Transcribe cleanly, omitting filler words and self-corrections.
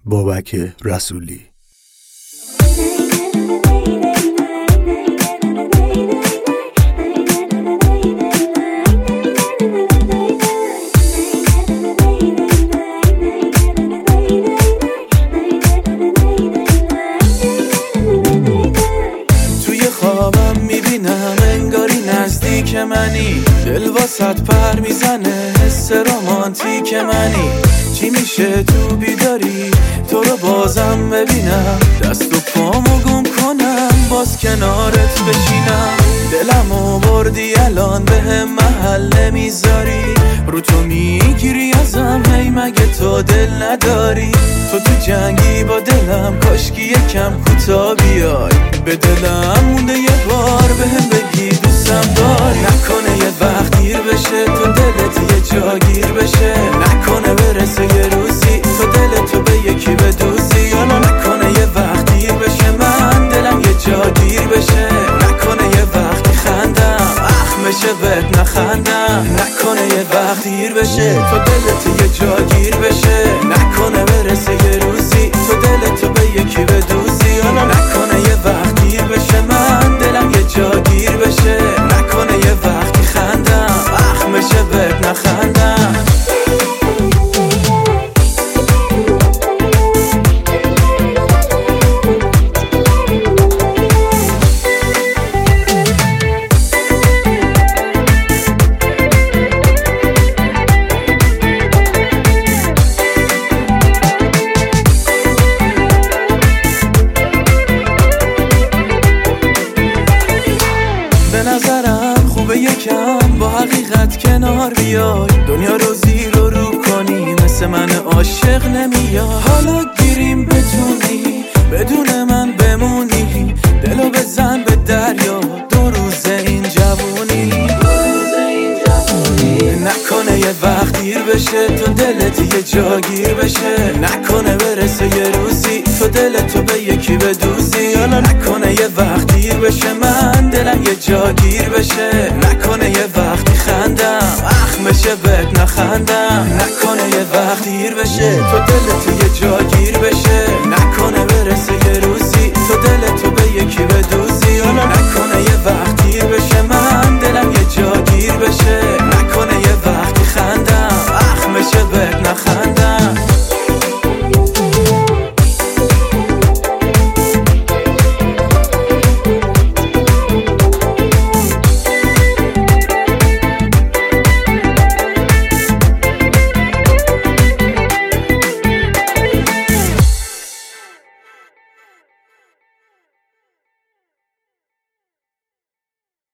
بابک رسولی. نزدیک منی، دل واسط پر میزنه، حس رمانتیک منی. چی میشه تو بیداری تو رو بازم ببینم، دست و پامو گم کنم باز کنارت بشینم. دلمو بردی الان بهم محل نمیذاری، رو تو میگیری ازم، هی مگه تو دل نداری؟ تو جنگی با دلم، کاشکی یکم کوتا بیای، به دلم مونده یه بار بهم بگی دوستم داری. نکنه یه وقت دیر بشه تو دلت یه جا گیر بشه، نکنه برسه یه روزی تو دلتو به یکی بدوزی. حالا نکنه یه وقت دیر بشه من دلم یه جا گیر بشه، نکنه یه وقتی خندم اخمشه بهت نخندم. نکنه یه وقت دیر بشه تو دلت یه جا گیر بشه، نکنه برسه یه روزی تو دلتو به یکی بدوزی. حالا نکنه یه وقت دیر بشه من دلم یه جا گیر بشه، نکنه یه وقتی خندم اخمشه بهت نخندم. به نظرم خوبه یکم با حقیقت کنار بیای، دنیا رو زیر و رو کنی مثل من عاشق نمیای. حالا گیریم بتونی بدون من بمونی، دلو بزن به دریا دو روز این جوونی. نکنه یه وقت دیر بشه تو دلت یه جا گیر بشه، نکنه برسه یه روزی تو دلتو به یکی بدوزی. حالا نکنه یه وقت دیر بشه من دلم یه جا گیر بشه، نکنه یه وقتی خندم اخمشه بهت نخندم. نکنه یه وقت دیر بشه تو دلت یه جا گیر بشه، نکنه برسه یه روزی تو دلتو به یکی بدوزی.